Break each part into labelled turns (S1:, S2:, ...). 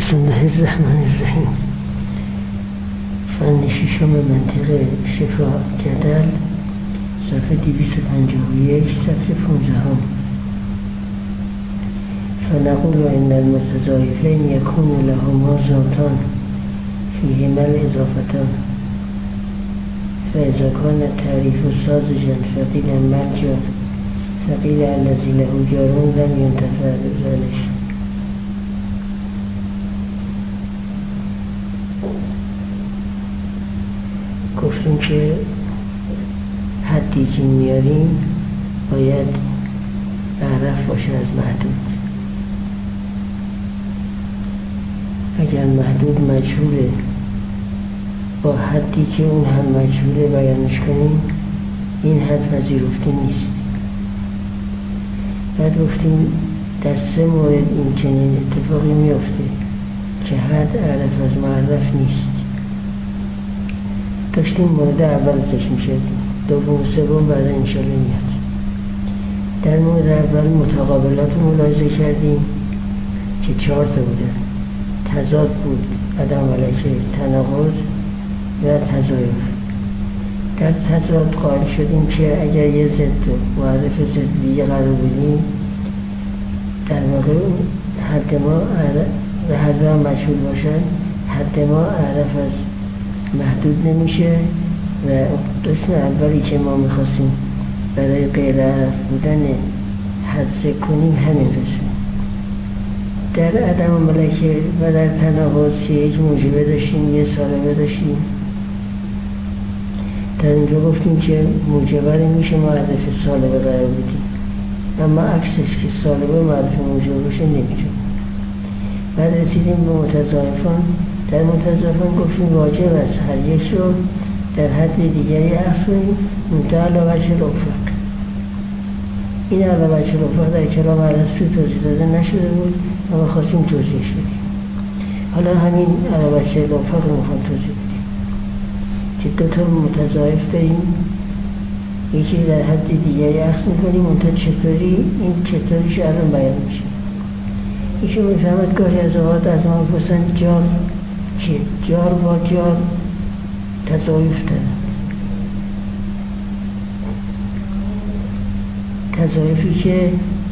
S1: بسم الله الرحمن الرحیم. فن ششم منطقه شفا جدل، صفحه 251، سطر 15. فنقول ان المتضاعفین یکون لهما ذاتان فیهما الاضافتان، فاذا كان التعریف ساذجا فقیل مرجع، فقیل الذی له جار لم ينتفع بذلك. گفتیم که حدی که میاریم باید اعرف باشه از محدود. اگر محدود مجهوله با حدی که اون هم مجهوله بیانش کنیم، این حد پذیرفته نیست. بعد گفتیم در 3 مورد این چنین اتفاقی میفته که حد اعرف از معرف نیست. داشتیم مورد اول ازش میشدیم، دوم و سوم بعد انشالله میاد. در مورد اول متقابلات ملاحظه کردیم که 4 تا بودن: تضاد بود، عدم ملکه، تناقض و تضاعف. در تضاد قائل شدیم که اگر یه ضد و معرف ضد دیگه قرار بدیم، در واقع حد ما و هر دو هم مجهول باشن، حد ما اعرف از محدود نمیشه و قسم اولی که ما میخواستیم برای غیر اعرف بودن حد ذکر کنیم همین قسم. در عدم ملکه و در تناقض که یک موجبه داشتیم، یه سالبه داشتیم، در اونجا گفتیم که موجبه رو میشه معرف سالبه قرار بدیم، اما عکسش که سالبه معرف موجبه باشه نمیتونیم. بعد رسیدیم به متضاعفان. در متضاعفان گفتیم واجب است هر یک رو در حد دیگری عکس کنیم، منتها علی وجه الافق. این علی وجه الافق در کلام ارسطو توضیح داده نشده بود، اما خواستیم توضیحش بدیم. حالا همین علی وجه الافق رو میخوام توضیح بدیم که 2 تا متضاعف داریم، یکی در حد دیگری عکس میکنیم، منتها چطوری، این چطوریش الان بیان میشه. یکی میفهمد گاهی از اوقات از ما بپرسن جار چیه؟ جار با جار تضاعف دارند. تضاعفی که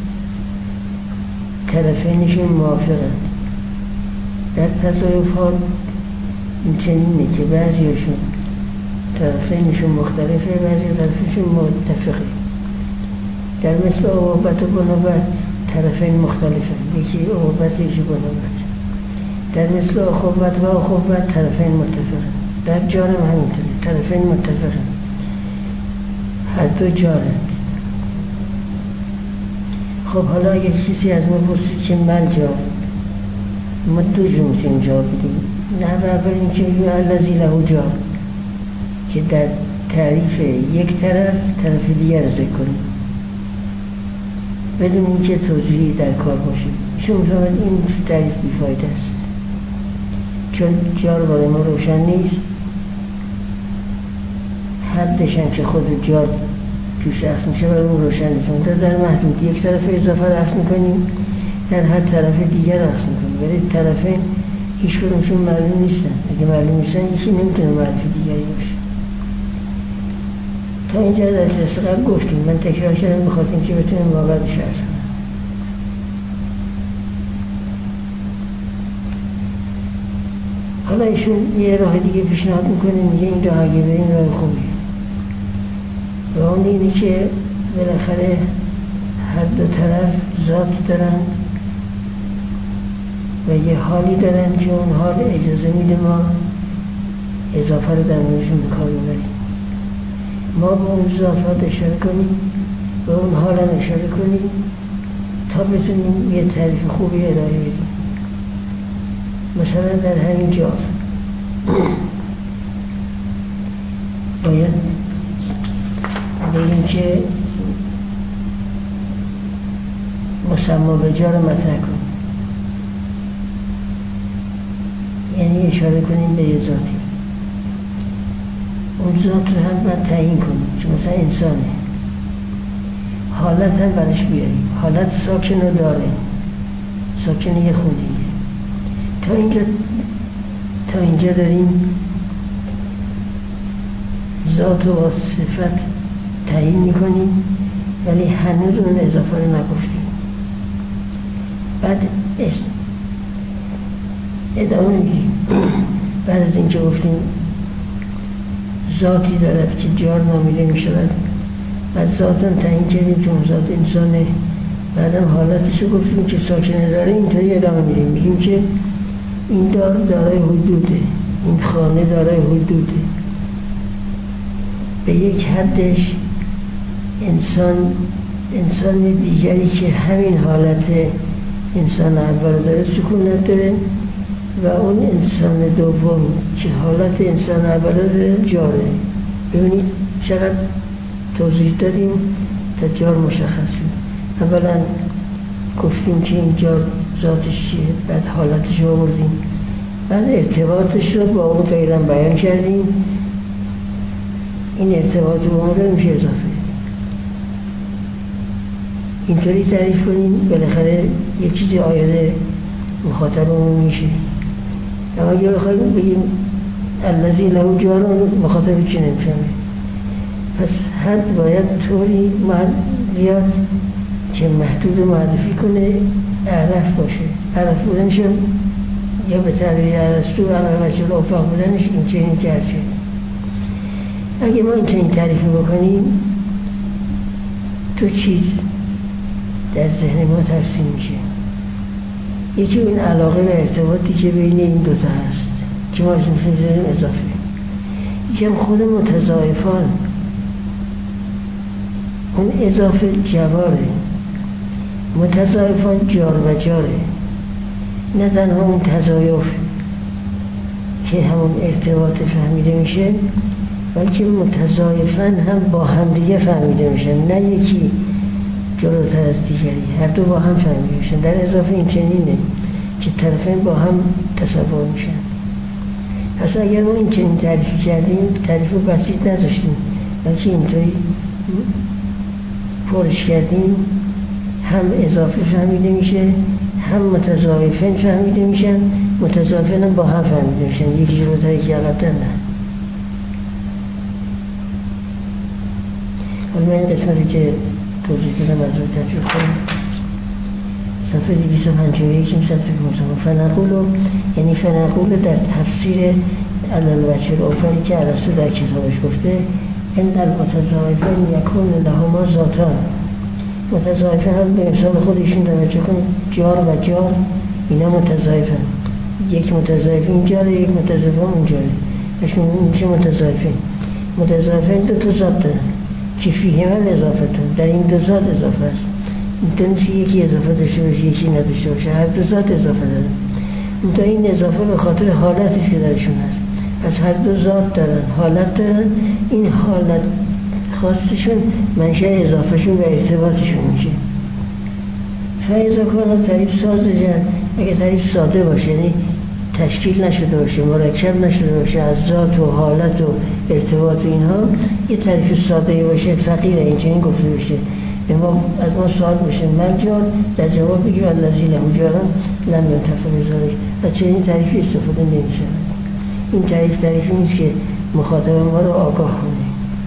S1: طرفینشون موافقند. در تضاعف ها این چنینه که بعضیشون طرفینشون مختلفه، بعضی طرفشون متفقه. در مثل عقوبت و بنوبت طرفین مختلفه، یکی عقوبت یکی بنوبت. در مثل اخوت و اخوت طرفین متفقه. در جار هم همینطوره، طرفین متفقه، هر دو جارند. خب حالا اگر کسی از ما پرسید که من جار، ما 2 جور میتونیم جواب بدیم. نه اول این که بگیم الذی له جار، که در تعریف یک طرف دیگر ذکر کنیم بدون اینکه توضیحی در کار باشه. چون میفهمد این تعریف بیفایده است، چون جار برای ما روشن نیست، حدش هم که خود جار توش عکس میشه برای اون روشن نیست. در محدود یک طرف اضافه رو عکس میکنیم، در هر طرف دیگر عکس میکنیم، ولی طرفین هیچ کدومشون معلوم نیستن. اگه معلوم نیستن یکی نمیتونه معرفی دیگری باشه. تا اینجا در جلسه قبل گفتیم، من تکرار کردم بخاطر اینکه بتونیم واقعش عرض کنم. حالا ایشون یه راه دیگه پیشنهاد میکنه، میگه این راه اگه بریم راه خوبیه. راه اون اینه که بالاخره هر دو طرف ذات دارند و یه حالی دارند که اون حال اجازه میده ما اضافه رو در موردشون به کار ببریم. ما به اون ذات اشاره کنیم، به اون حال هم اشاره کنیم تا بتونیم یه تعریف خوبی ارائه بدیم. مثلا در همین جا باید بگیم که مسما به جا رو مطرح کنیم، یعنی اشاره کنیم به یه ذاتی. اون ذات رو هم باید تعیین کنیم که مثلا انسانه، حالت هم برش بیاریم. حالت ساکن رو داره، ساکن یه خونیه. تا تا اینجا داریم ذات و صفت تعیین میکنیم، ولی هنوز اون اضافه رو نگفتیم. بعد ادامه میدیم. بعد از اینکه گفتیم ذاتی دارد که جار نامیده میشود، بعد ذات هم تعیین کردیم که اون ذات انسانه. بعدم حالتش رو گفتیم که ساکنه داره. اینطوری ادامه میدیم، میگیم که این دار دارای حدوده، این خانه دارای حدوده. به یک حدش انسان دیگری که همین حالت انسان اول داره سکونت داره، و اون انسان دوم که حالت انسان اول داره جاره. ببینید چقدر توضیح دادیم تا جار مشخص شد. اولا گفتیم که این جار ذاتش چیه، بعد حالتش رو آوردیم، بعد ارتباطش رو با اون غیرم بیان کردیم. این ارتباط با اون رو میشه اضافه. اینطوری تعریف کنیم بالاخره یه چیزی آید مخاطبمون میشه. اما اگه بخوایم بگیم الذی له جار، مخاطب چی نمیفهمه. پس حد باید طوری بیاد که محدود و معرفی کنه، اعرف باشه. اعرف بودنش یا به تعبیر ارسطو علاوه بر افاق بودنش این چنینی که هست. اگه ما این چنین تعریف بکنیم، دو چیز در ذهن ما ترسیم میشه. یکی اون علاقه و ارتباطی که بین این دوتا هست که ما اسمش میذاریم اضافه. یکی هم خود متضاعفان. اون اضافه جواره، متضاعفان جار و جاره. نه تنها اون تضاعف که همون ارتباط فهمیده میشه، بلکه متضاعفان هم با هم دیگه فهمیده میشن، نه یکی جلوتر از دیگری، هر دو با هم فهمیده میشن. در اضافه این چنینه که طرفین با هم تصور میشن. پس اگر ما این چنین تعریفی کردیم، تعریف بسیط نذاشتیم، بلکه اینطوری پرش کردیم، هم اضافه فهمیده میشه، هم متضاعفین فهمیده میشن. متضاعفین هم با هم فهمیده میشن، یکی جلوتر یکی عقب‌تر نه. حالا من این قسمتی که توضیح دادم از روی تطبیق کنم. صفحه 251 این صفحه فنقول، یعنی فنقول در تفسیر علالوجه الاوفری که ارسطو در کتابش گفته، ان المتضاعفین یکون لهما ذاتان. متضاعفین هم به مثال خودشون توجه کنید، جار و جار اینا متضاعفن. یک متضاعف این جاره، یک متضاعف اون جاره، اشون میشه متضاعفین. متضاعفین دو تا ذات دارن که فیهما اضافتون، در این دو ذات اضافه است. میتونست یکی اضافه داشته باشه یکی نداشته باشه، هر دو ذات اضافه دارن. منتها این اضافه به خاطر حالتی است که درشون هست. پس هر دو ذات دارن، حالت دارن. این حالت خاصشون منشأ اضافهشون و ارتباطشون میشه. فاذا کان تعریف ساذجا، اگه تعریف ساده باشه، یعنی تشکیل نشده باشه، مرکب نشده باشه از ذات و حالت و ارتباط و اینها، یه تعریف ساده باشه، فقیره این چنین گفته بشه، از ما سوال بشه من جار، در جواب بگیم الذی له جاران لم ینتفع بذلک. و چنین تعریفی استفاده نمیشه. این تعریفی نیست که مخاطب ما رو آگاه کنه.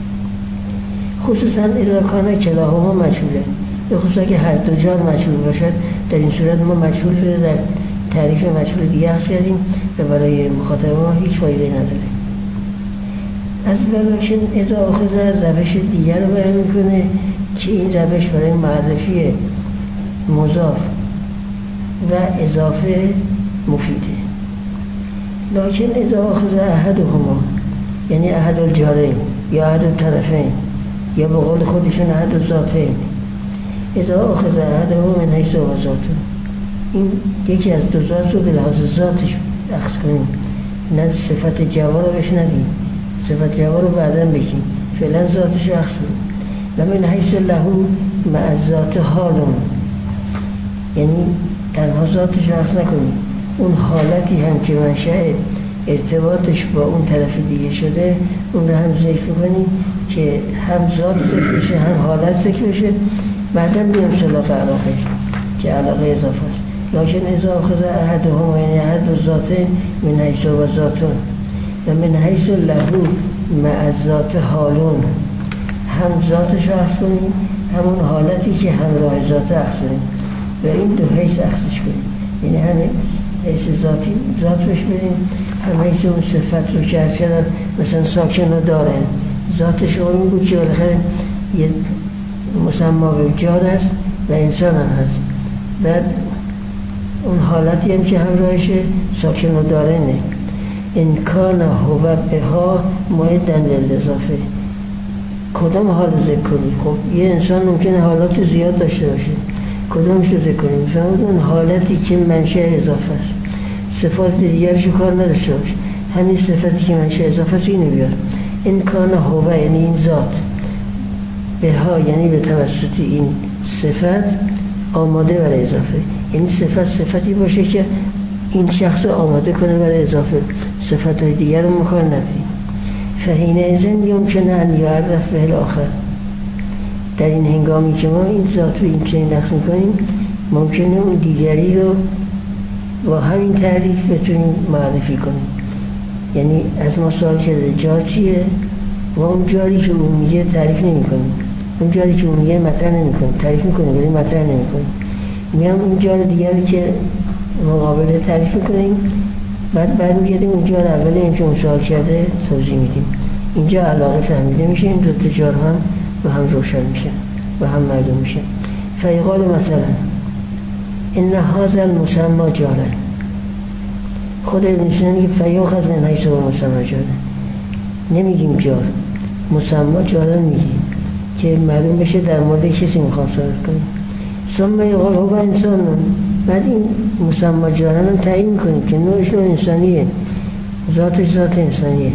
S1: خصوصا اذا کان کلاهما مجهوله، به خصوصا که هر دو جار مجهول باشد. در این صورت ما مجهول رو در تعریف مجهول دیگه عرض کردیم و برای مخاطب ما هیچ فایده نداره. از بلاکن اذا آخذ روش دیگر رو بیان میکنه که این روش برای معرفی مضاف و اضافه مفیده. لکن اذا آخذ احدهما، یعنی احد الجارین یا احد الطرفین، یا به قول خودشون احد الذاتین، اذا آخذ احدهما من حیث هو ذاته، این یکی از دو ذات رو به لحاظ ذاتش اخذ کنیم، نه صفت جوار رو بهش ندیم، صفت جوار رو بعداً بگیم، فعلا ذاتش رو اخذ کنیم. لمن حیث له مع ذات حالون، یعنی تنها ذاتش رو اخذ نکنیم، اون حالتی هم که منشأ ارتباطش با اون طرف دیگه شده اون رو هم ذکر کنیم که هم ذات ذکر بشه هم حالت ذکر بشه. بعداً بیام سراغ علاقه که علاقه اضافه است. لکن اذا اخذ احدهما یعنی احد الذات من حیث و ذاتون و من حیث له مع الذات حالون، هم ذاتش رو اخذ کنیم همون حالتی که همراه ذات اخذ کنیم و این دو حیث اخذش کنیم، یعنی هم حیث ذاتی ذات روش بریم، هم حیث اون صفت رو که عرض کردم مثلا ساکن رو دارن ذاتش رو این بود که بالاخره یه مسما به جاد هست و انسان هم هست. بعد اون حالتی هم که همراهش ساکن رو دارنه. انکان هو بها معدن للاضافه. کدام حال ذکر کنید؟ خب یه انسان ممکنه حالات زیاد داشته باشه، کدامش رو ذکر کنید؟ فرمود اون حالتی که منشأ اضافه است، صفات دیگرش کار نداشته باشه، همین صفتی که منشأ اضافه است اینو بیار. انکان هو یعنی این ذات، بها یعنی به توسط این صفت آماده برای اضافه، یعنی صفتی باشه که این شخص رو آماده کنه برای اضافه، صفت‌های دیگر رو مکار نداریم. فحینئذ یمکن ان یعرف به الاخر. در این هنگامی که ما این ذات رو این چنین نقص میکنیم ممکنه اون دیگری رو با همین تعریف بتونیم معرفی کنیم. یعنی از ما سوال کرده جار چیه؟ و اون جاری که اون میگه تعریف نمی کنیم، اون جاری که اون میگه مطرح نمی کنیم، تعریف میکنیم ولی مطرح نمی کنیم. میام اون جار دیگری که مقابل تعریف میکنیم، بعد برمیگردیم اون جار اولی این که اون سوال کرده توضیح میدیم. اینجا علاقه فهمیده میشه، این دو جار هم و هم روشن میشن و هم معلوم میشن. فیقال مثلا ان هذا المسمى جارا. خود ابن سینا میگه فیاخذ من حیث هو مسمى جارا، نمیگیم جار، مسمى جارا میگیم که معلوم بشه در مورد کسی میخوام صحبت کنیم. ثم یقال هو انسان، بعد این مسمى جارا هم تعیین میکنیم که نوعش نوع انسانیه، ذاتش ذات انسانیه.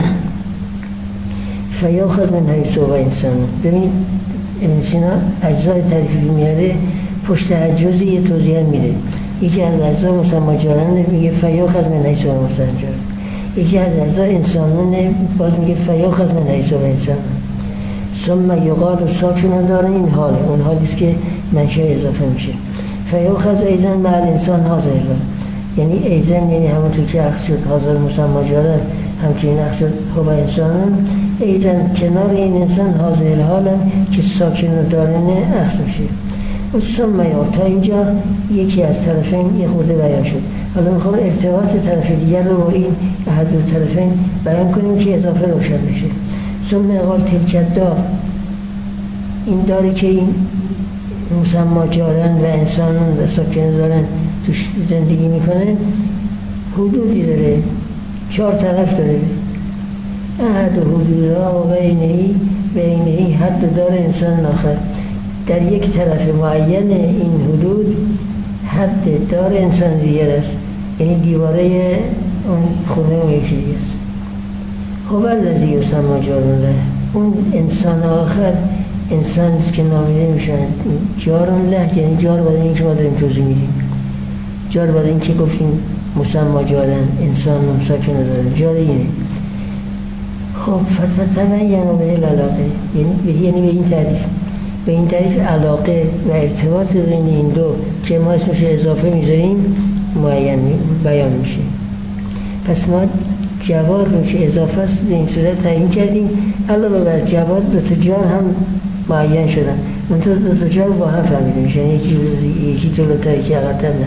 S1: فیاخذ من حیث هو انسان. ببینید ابن سینا اجزای تعریفی میاره پشت هر جزئی یه توضیح میده. یکی از اجزا مسمى جارا میگه فیاخذ من حیث هو مسمى جارا، یکی از اجزا انسانونه باز میگه فیاخذ من حیث هو انسان. ثم یقال ساکن داره این حال، اون حالیست که منشأ اضافه میشه. فیاخذ ایضا مع الانسان هذا الحال، یعنی ایضا یعنی همونطور که اخذ شد هذا مسمى جارا، همچنین اخذ شد هو انسان، ایضا کنار این انسان هذا الحال هم که ساکن دارنه اخذ میشه. و ثم یا تا اینجا یکی از طرفین یه خورده بیان شد. حالا میخوام ارتباط طرف دیگر رو با این احد دو طرفین بیان کنیم که اضافه روشن بشه. ثم قال تلک دار، این داری که این مسمى جارن و انسانون و ساکن دارن توش زندگی میکنن حدودی داره، 4 طرف داره. احد حدودها و بینهی حد دار انسان آخر. در یک طرف معین این حدود حد دار انسان دیگر است، یعنی دیواره اون خونه اون یکی دیگر است. هو الذی یسمى جارون له، اون انسان آخر انسان است که نامیده میشن جارون له، یعنی جار بعد این که ما داریم توضیح میدیم، جار بعد این که گفتیم مسمى جارن انسان ساکن دارن، جار اینه. خب فتتبین به العلاقه، یعنی به این تعریف علاقه و ارتباط بین این دو که ما اسمش اضافه میذاریم معین بیان میشه. پس ما جوار رو که اضافه است به این صورت تعیین کردیم، علاوه بر جوار دو تا جار هم معین شدن، منطقه دو تا جار با هم فهمیده میشن، یکی جلوتر یکی عقب‌تر. نه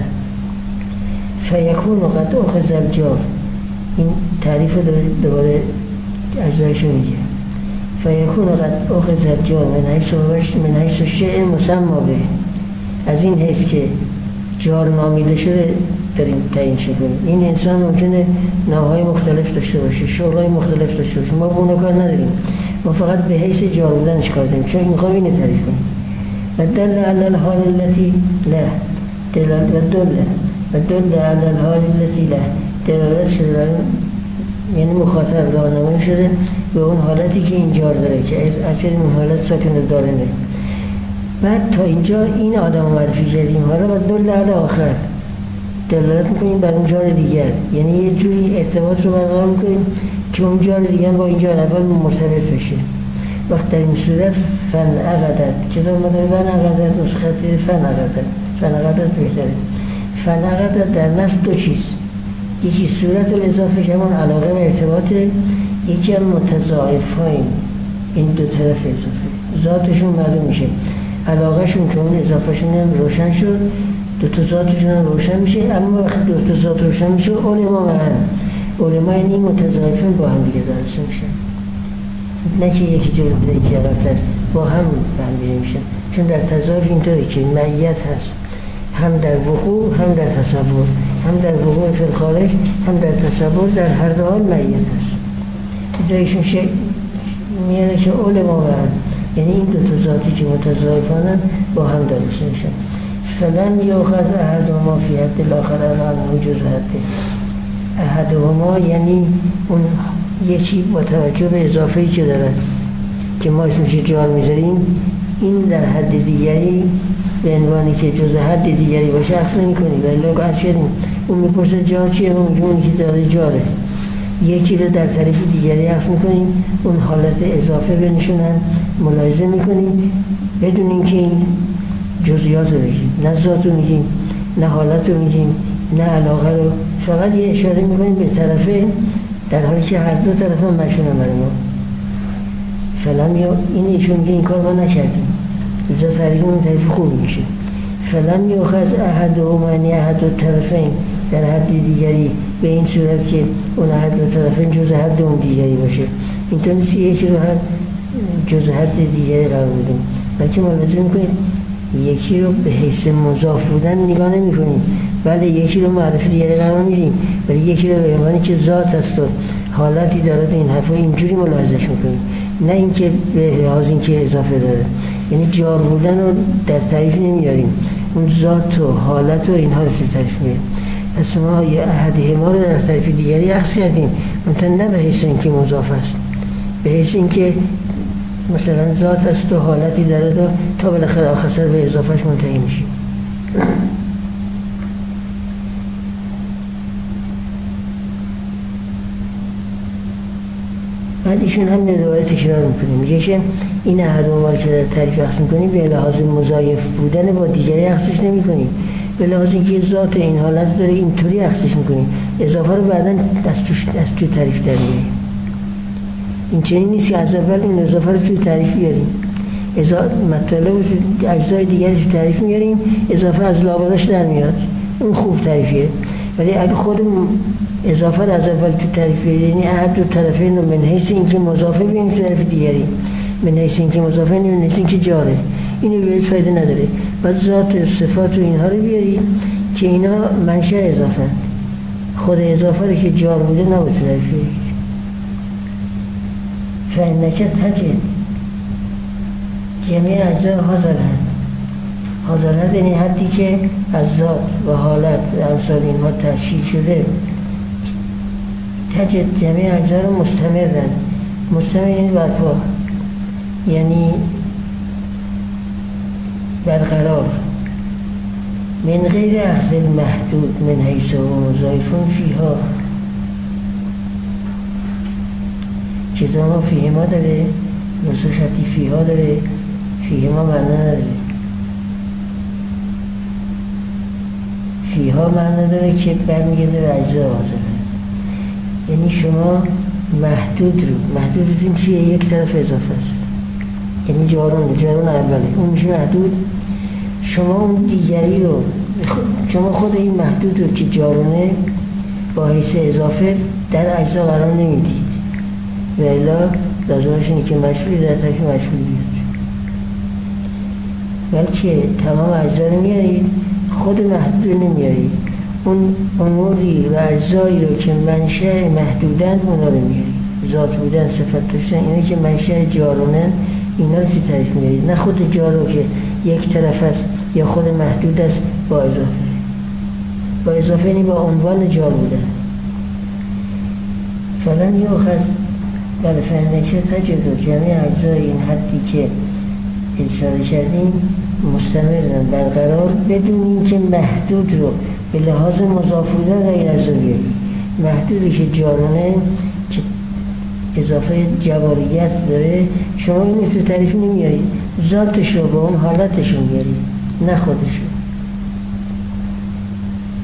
S1: فیکون قد اخذ الجار، این تعریف رو دوباره اجزایش میگه. فیکون قد اخذ الجار من حیث شیء مسمى به، از این حیث که جار نامیده شده داریم تعیین شده. این انسان ممکنه نام‌های مختلف داشته باشه، شغل‌های مختلف داشته باشه، ما به اون کار نداریم، ما فقط به حیث جار بودنش کار داریم، چون می‌خوایم اینو تعریف کنیم. و دل علی الحال التي له، دل علی الحال التي له، دلالت شده، یعنی مخاطب راهنمایی شده به اون حالتی که این جار داره که اصل این حالت ساکن داره. بعد تا اینجا این آدم معرفی کردیم، حالا بعد دل علی آخر دلالت میکنیم بر اون جار دیگر، یعنی یه جوری ارتباط رو برقرار میکنیم که اون جار دیگر با این جار اول مرتبط بشه. وقت در این صورت فن عقدت، کتاب مدار فن عقدت، نسخه فن عقدت بهتره. فنقط در نفس دو چیز، یکی صورت الاضافه که همون علاقه و ارتباطه، یکی هم متضاعفین، این دو طرف اضافه ذاتشون معلوم میشه، علاقهشون که اون اضافهشون هم روشن شد، دو تا ذاتشون هم روشن میشه. اما وقتی دو تا ذات روشن میشه علما یعنی متضاعفین با هم دیگه درسته میشن، نه که یکی جلوتر یکی عقب‌تر، با هم بهم میشن. چون در تضاعف اینطوری که معیت هست، هم در وقوع هم در تصور، هم در وقوع فی الخارج هم در تصور، در هر دو حال معیت هست. ایشون میاره که علما یعنی این دو تا ذاتی که متضاعفانن با هم درسته میشن. فلن یؤخذ احدهما فی حد الاخر عنه جز حده. احدهما یعنی اون یکی با توجه به اضافه‌ای که داره که ما اسمش جار میذاریم، این در حد دیگری به عنوانی که جز حد دیگری باشه اصلا نمی‌کنیم. ولی لو عرض کردیم اون میپرسه جار چیه، اون که داره جاره، یکی رو در طرف دیگری عکس میکنیم، اون حالت اضافه بنشونن ملاحظه میکنیم بدون اینکه این جزئیات رو بگیم، نه ذات رو میگیم، نه حالت رو میگیم، نه علاقه رو، فقط یه اشاره میکنیم به طرفه، در حالی که هر دو طرف هم مشهونه برای ما. فلم این ایشون میگه این کار ما نکردیم، لذا تعریفمون تعریف خوبی میشه. فلم یؤخذ احدهما یعنی احد الطرفین در حد دیگری، به این صورت که اون حد دو طرفین جز حد اون دیگری باشه. اینطور نیست یکی رو حد جز حد دیگری قرار بدیم، بلکه ملاحظه میکنید یکی رو به حیث مضاف بودن نگاه نمی‌کنیم، بله یکی رو معرفی دیگری قرار میدیم، ولی یکی رو به عنوانی که ذات است و حالتی دارد این حرفا اینجوری ملاحظهش میکنیم، نه اینکه به لحاظ اینکه اضافه داره. یعنی جار بودن رو در تعریف نمیاریم، اون ذات و حالت و اینها رو در تعریف میاریم. پس ما یه احدهما رو در تعریف دیگری عکس کردیم، منتها نه به حیث اینکه مضاف است، به حیث اینکه مثلا ذات است و حالتی داره و تا بالاخره آخر به اضافهش منتهی میشه. بعد ایشون هم دوباره تکرار میکنیم، میگه که این احدهما رو که در تعریف عکس میکنیم به لحاظ مضاعف بودن با دیگری عکسش نمیکنیم، به لحاظ اینکه ذات این حالت داره اینطوری عکسش میکنیم، اضافه رو بعداً از تو تعریف در میاریم. این چنین نیست که از اول این اضافه رو توی تعریف بیاریم، مطلب اجزای دیگرش رو تعریف میاریم، اضافه از لابداش در میاد، اون خوب تعریفیه. ولی اگه خود اضافه رو از اول تو تعریف بیاریم، یعنی احد دو طرفین رو من حیث اینکه مضافه بیاریم تو طرف دیگری، من حیث اینکه مضافه نیست، من حیث اینکه جاره، اینو بیارید فایده نداره. بعد ذات صفات و اینها رو بیاریم که اینا منشأ اضافه اند، خود اضافه رو که جار بوده نباید تعریف بیارید. فإنک تجد جمیع اجزای حاضر یعنی حدی که از ذات و حالت و امثال اینها تشکیل شده، تجد جمیع اجزا رو مستمر یعنی برپا، یعنی برقرار، من غیر اخذ المحدود من حیث و مضاعفون فیها. کتاب فیهما داره، نسخه خطی فیها داره، فیهما معنا نداره. فیها معنا داره که برمیگرده به اجزا حاضرت، یعنی شما محدودتون چیه؟ یک طرف اضافه است، یعنی جارون اوله، اون میشه محدود. شما اون دیگری رو، شما خود این محدود رو که جارونه با حیث اضافه در اجزا قرار نمیدید، و الا لازمش اینه که مشغولی در طرف مشغول بیاد، بلکه تمام اجزا رو میارید، خود محدود رو نمیارید، اون اموری و اجزایی رو که منشأ محدودن اونا رو میارید، ذات بودن، صفت داشتن، اینا که منشأ جارونن اینا رو تو تعریف میارید، نه خود جار رو که یک طرف است یا خود محدود است با اضافه یعنی با عنوان جار بودن. فلم یؤخذ بله فإنک تجد جمیع اجزای این حدی که اشاره کردیم مستمرن برقرار، بدون اینکه محدود رو به لحاظ مضاف بودن غیر از بیاری. محدودی که جارونه که اضافه جواریت داره، شما اینو تو تعریف نمیارید، ذاتش رو با اون حالتش رو میارید، نه خودش رو.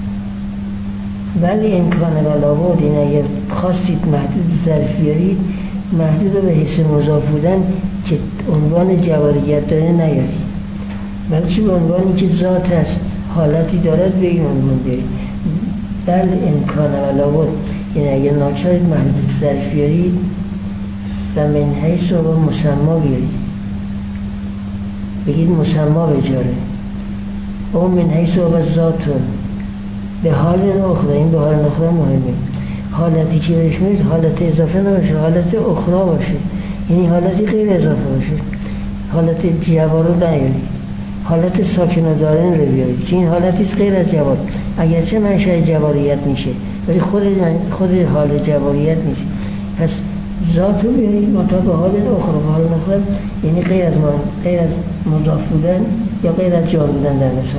S1: ولی امکان بلابود، این اگر خواستید محدود ظرف بیارید، محدود رو به حیث مضاف بودن که عنوان جواریت داره نیارید، بلکه به عنوانی که ذات است، حالتی دارد به این عنوان بیارید. بل امکان بلابود، این اگر ناچارید محدود ظرف بیارید و من حیث رو به مسما بیارید، بگید مسما بجاره او من حیث رو به ذاتون به حال اخرى. این به حال اخرى مهمه، حالتی که بهش میرید حالت اضافه نباشه، حالت اخرى باشه، یعنی حالتی غیر اضافه باشه، حالت جوار رو نیارید، حالت ساکن و دارن رو بیارید که این حالتیست غیر از جوار، اگرچه منشأ جواریت میشه ولی خود حال جواریت نیست. پس ذات رو بیارید منتها به حال اخرى. به حال اخرى یعنی غیر از مضاف بودن یا غیر از جار بودن در مثال.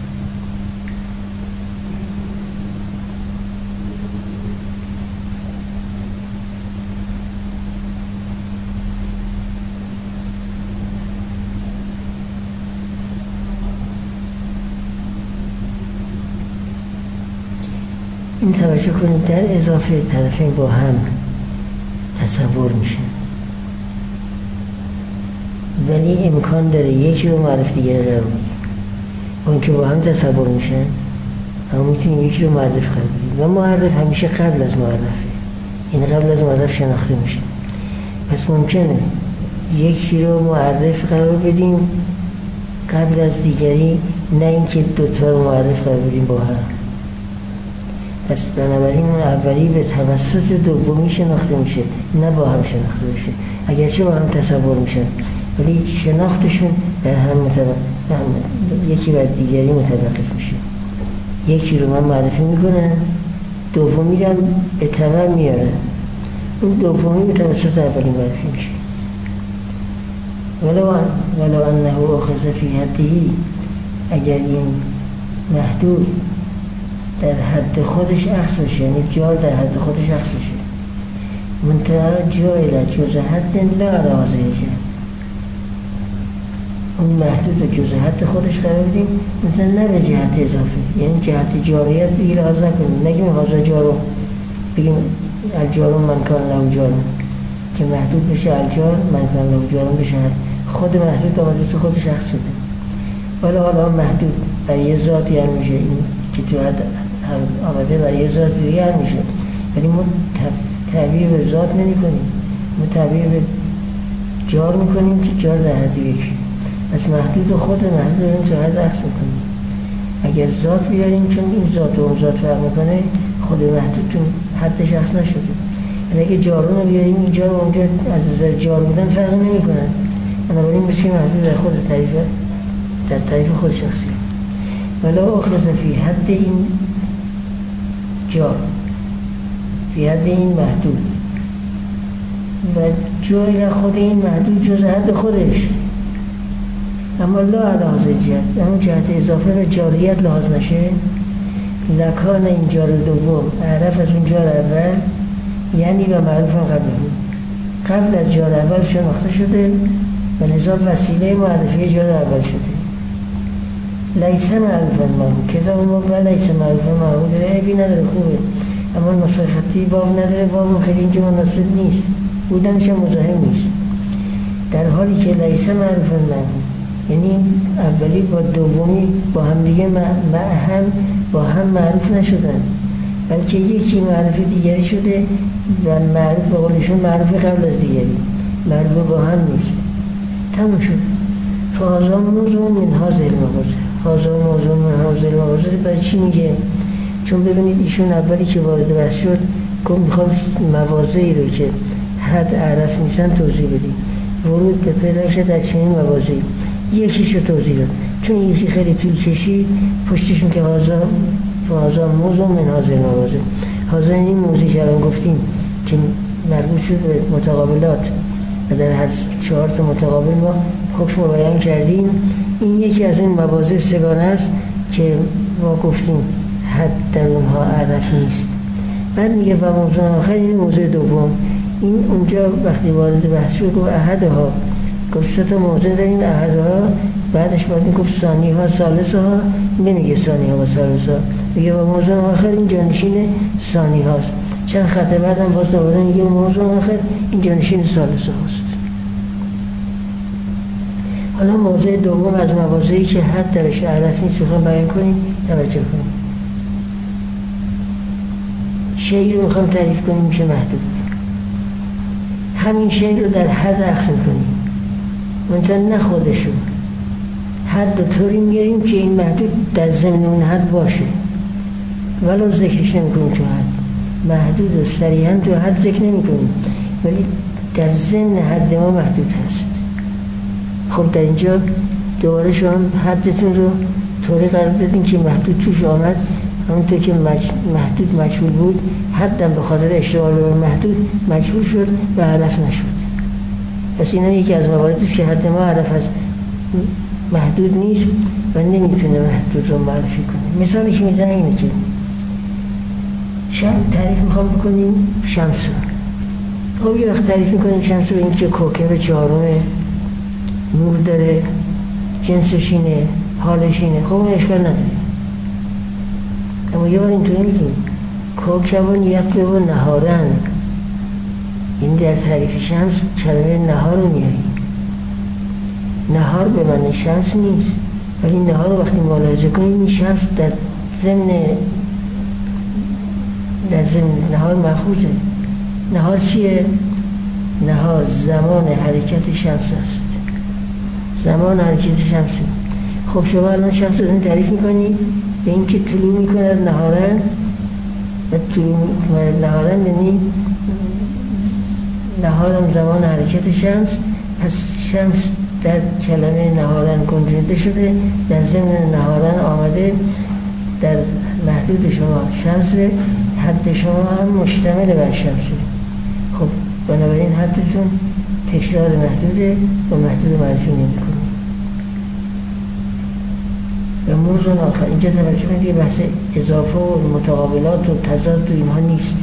S1: این توجه کنید در اضافه طرفین با هم تصور میشن، ولی امکان داره یکی رو معرف دیگه قرار بدیم. اون که با هم تصور میشن اما میتونیم یکی رو معرف قرار بدیم و معرف همیشه قبل از معرفه، این قبل از معرف شناخته میشه. پس ممکنه یکی رو معرف قرار بدیم قبل از دیگری، نه اینکه دوتا رو معرف قرار بدیم با هم. پس بنابراین اون اولی به توسط دومی شناخته میشه، نه با هم شناخته میشه، اگرچه با هم تصور میشن ولی شناختشون در هم یکی بر دیگری متوقف میشه. یکی رو من معرفی میکنم، دومی رو به تبع میارم، اون دومی به توسط اولی معرفی میشه. ولو انه اخذ فی حدهی، اگر این محدود در حد خودش اخذ بشه، یعنی جار در حد خودش اخذ بشه، منتها جایل جز حد لا علی هذه الجهت، اون محدود و جز حد خودش قرار بدیم، مثلا نه به جهت اضافه، یعنی جهت جاریت دیگه لحاظ نکنیم، نگیم هذا جارو، بگیم الجارو من کان له جارو، که محدود بشه الجار من کان له جارو بشه خود محدود آمده تو خودش اخذ شده. ولی حالا محدود برای یه ذاتی هم میشه، این که تو حد آمده برای یه ذات دیگه هم میشه، ولی ما تعبیر به ذات نمی کنیم، ما تعبیر به جار میکنیم که جار در حد یکی. از محدود خود محدود این جهت اخذ میکنیم. اگر ذات بیاریم، چون این ذات و اون ذات فرق میکنه، خود محدود چون حدش اخذ نشده. اگه جارون رو بیاریم، اینجا و اونجا از نظر جار بودن فرق نمیکنن، بنابراین میشه محدود در خود در تعریف خود شخصیت. ولا اخذ فی حد این جار، فی حد این محدود، و جای خود این محدود جز حد خودش، اما لا علی هذه الجهت، اما جهت اضافه و جاریت لحاظ نشه، لکان این جار دوم اعرف از اون جار اول، یعنی به معروف قبل از جار اول شناخته شده و لذا وسیله معرفی جار اول شده. لیس معروفا معهود، کتاب ما و لیس معروفا معهود عیبی نداره، خوبه، اما نسخه خطی باب نداره، باب خیلی اینجا مناسب نیست، بودنش هم مزاحم نیست. در حالی که لیس معروفا معهود یعنی اولی با دومی با هم دیگه با هم معروف نشدن، بلکه یکی معروف دیگری شده و معروف به قولشون معروف قبل از دیگری، معروف با هم نیست، تموم شد. فهذا موضوع من هذه المواضع، هذا موضوع من هذه المواضع. برای چی میگه؟ چون ببینید ایشون اولی که وارد بحث شد گفت میخوام مواضعی رو که حد عرف نیستن توضیح بدیم، ورود به پیدا شد در چنین مواضعی، یکیشو توضیح داد، چون یکی خیلی طول کشید پشتشون که هذا موضوع من هذه المواضع، هذا این موضوعی که الان گفتیم که مربوط شد به متقابلات و در هر 4 تا متقابل ما حکم رو بیان کردیم. این یکی از این مواضع سگانه است که ما گفتیم حد در اونها عرف نیست. بعد میگه و موضوع آخر، این موضوع دوم، این اونجا وقتی وارد بحث شد گفت احدها گفت 3 تا موضع داریم احدها، بعدش باید میگفت ثانی ها ثالث ها، نمیگه ثانی ها و ثالث ها، میگه با موضع آخر این جانشین ثانی هاست. چند خط بعدم باز دوباره میگه موضع آخر این جانشین ثالث هاست. حالا موضع دوم از مواضعی که حد درش هدف نیست میخوام بیان کنیم، توجه کنیم. شی رو میخوام تعریف کنیم میشه محدود. همین شی رو در حد عکس میکنیم، منتها نه خودشو. حد رو طوری میگیریم که این محدود در ضمن اون حد باشه، ولو ذکرش نمیکنیم تو حد. محدود رو صریحاً تو حد ذکر نمیکنیم، ولی در ضمن حد ما محدود هست. خب در اینجا دوباره شما حدتون رو طوری قرار دادین که محدود توش آمد، همونطور که محدود مجهول بود، حدم به خاطر اشتغال به محدود مجهول شد و هدف نشد. پس این هم یکی از مواردی است که حد ما هدف از محدود نیست و نمیتونه محدود رو معرفی کنه. مثالی که میزنه اینه که تعریف میخوام بکنیم شمس رو. خب یه وقت تعریف میکنیم شمس رو، این که کوکب 4 نور داره، جنسش اینه، حالش اینه. خب اون اشکال نداره، اما یه بار اینطوری میگیم کوکبون یطلب نهارن، این در تعریف شمس کلمه نهار رو میاریم. نهار به معنی شمس نیست، ولی نهار رو وقتی ملاحظه کنیم این شمس در ضمن نهار مأخوذه. نهار چیه؟ نهار زمان حرکت شمس است، زمان حرکت شمس. خب شما الان شمس رو تعریف میکنید به این که طلوع میکند نهارن، و طلوع میکند نهارن یعنی نهارم زمان حرکت شمس. پس شمس در کلمه نهارن گنجونده شده، در ضمن نهارن آمده، در محدود شما شمس، حد شما هم مشتمل بر شمسه. خب بنابراین حدتون تکرار محدوده و محدود معرفی نمی‌کنه. و موضوع آخر اینجا توجه کنید که بحث اضافه و متقابلات و تضاد و اینها نیست،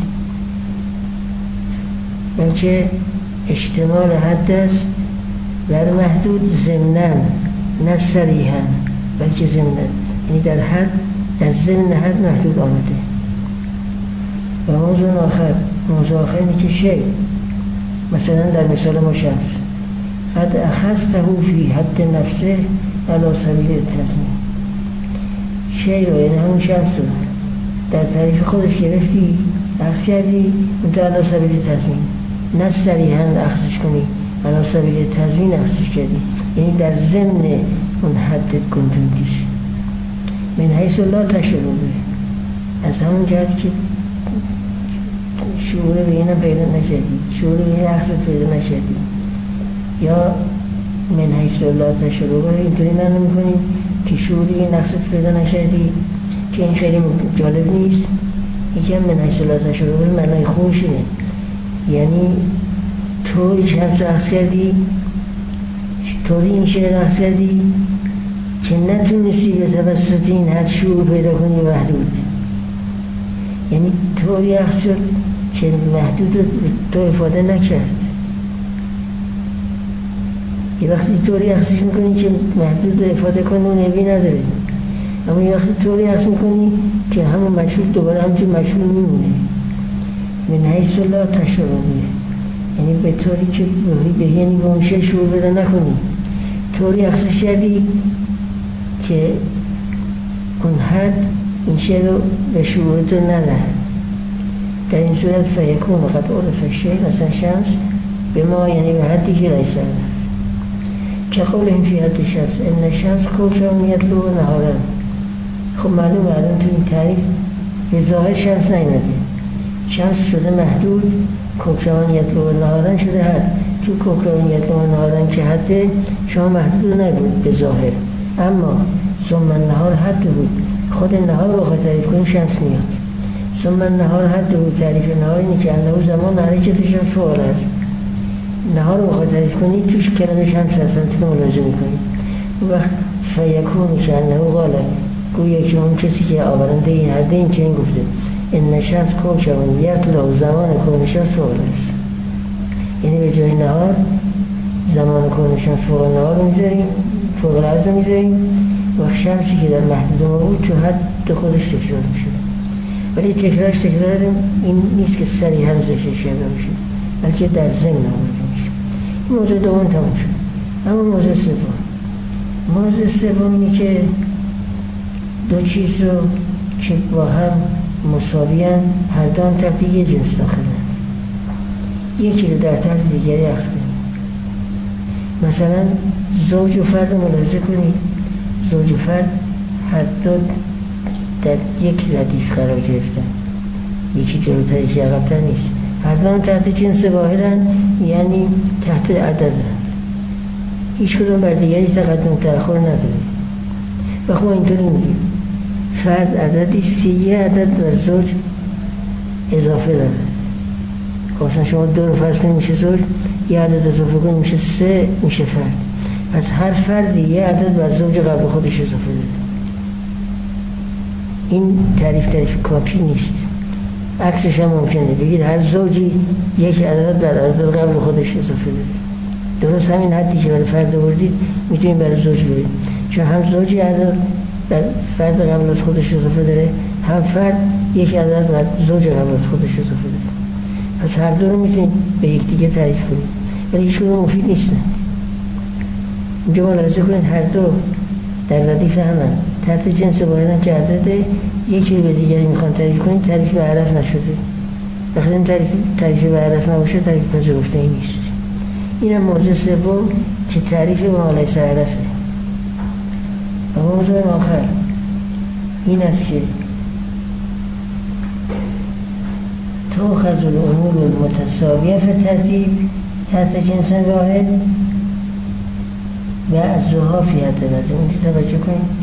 S1: بلکه اشتمال حد است بر محدود ضمناً، نه صریحاً بلکه ضمناً، یعنی در حد، در ضمن حد محدود آمده. و موضوع آخر اینه که شی، مثلا در مثال ما شمس، قد اخذته فی حد نفسه علی سبیل التضمین. شی رو یعنی همون شمس رو در تعریف خودش گرفتی، اخذ کردی، اون علی سبیل تضمین، نه صریحاً اخذش کنی، علی سبیل تضمین اخذش کردی، یعنی در ضمن اون حدت گنجوندیش. من حیث لا تشعر به، از همون جهت که شعور به اینم پیدا نشدی، شعور به این اخذت پیدا نشدی. یا من حیث لا تشعر به اینطوری معنی میکنیم که شعوری این اخذت پیدا نشدی، که این خیلی جالب نیست. یکی هم من حیث لا تشعر به معنی خوش اینه، یعنی طوری شمس اخذ کردی، طوری این شعر اخذ کردی که نتونستی به توسط این حد شعور پیدا کنی محدود. یعنی طوری اخذ شد که محدود رو تو افاده نکرد. یه وقتی طوری اخذش میکنی که محدود رو افاده کنی و نبی نداره، اما یه وقتی طوری اخذ میکنی که همون مجهول دوباره همچون مجهول میمونه. من حیث لا تشعر به، یعنی به طوری که یعنی به اون شی شعور پیدا نکنی، طوری اخذش کردی که اون حد این شی رو به شعورت رو ندهد. در این صورت فیکون قد عرف شی، مثلا شمس به ما یعنی به حدی که رئیس عرف، که قولهم فی حد شمس ان شمس کوکب یطلب نهارا. خب معلومه الان تو این تعریف به ظاهر شمس نیامده، شمس شده محدود، کوکب یطلب نهارا شده حد. تو کوکب یطلب نهارا که حد شما محدود رو نبود به ظاهر، اما ثم النهار حد بود. خود نهار رو بخواه تعریف کنیم شمس میاد. ثم النهار حد بود، تعریف نهار اینه که انه زمان حرکت شمس فعال است. نهار رو بخواه تعریف کنید توش کلمه شمس هست، که ملاحظه میکنید. اون وقت فیکون که انه غاله، گویا که اون کسی که آورنده این حد این چنین گفته ان شمس کوکب یطلب زمان کون شمس فعال است، یعنی به جای نهار زمان کونشون فوق نهار رو میذاریم، فوق العرض رو میذاریم و شمسی که در محدود ما بود تو حد خودش تکرار میشه. ولی تکرارش این نیست که صریحا ذکر شده باشه، بلکه در ضمن آورده میشه. این موضوع دوم تموم شد. اما موضوع سوم اینه که دو چیز رو که با هم مساویان هر دو هم تحت یه جنس داخلند، یکی رو در تحت دیگری عکس کنید. مثلا زوج و فرد رو ملاحظه کنید. زوج و فرد هر دو در یک ردیف قرار گرفتن، یکی جلوتر یکی عقب‌تر نیست، هر دو هم تحت جنس واحدن، یعنی تحت عددن، هیچ کدوم بر دیگری تقدم تأخر نداره. و خب اینطوری میگیم فرد عددی است که یه عدد بر زوج اضافه دارد. مثلا شما 2 رو فرض کنید میشه زوج، یه عدد اضافه کنید میشه 3 میشه فرد. پس هر فردی یه عدد بر زوج قبل خودش اضافه داره. این تعریف کافی نیست. عکسش هم ممکنه بگید هر زوجی یک عدد بر عدد قبل خودش اضافه داره. درست همین حدی که برای فرد آوردید میتونید برای زوج بگید، چون هم زوجی عدد بر فرد قبل از خودش اضافه داره، هم فرد یک عدد بر زوج قبل از خودش اضافه داره. پس هر دو رو میتونید به یکدیگه تعریف کنید، ولی هیچ کدوم مفید نیستند. اینجا ملاحظه کنید هر دو در ردیف همن، تحت جنس واحدن که عدد یکی به دیگری میخوان تعریف کنید، تعریف به عرف نشده. وقتی تعریف به عرف نباشه تعریف پذیرفته نیست. اینم موضوع سوم که تعریف به ما لیس عرفه. و موضوع آخر این است که تؤخذ الامور المتساویه فی الترتیب تحت جنس واحد بعضها فی حد بعض. این توجه کنید،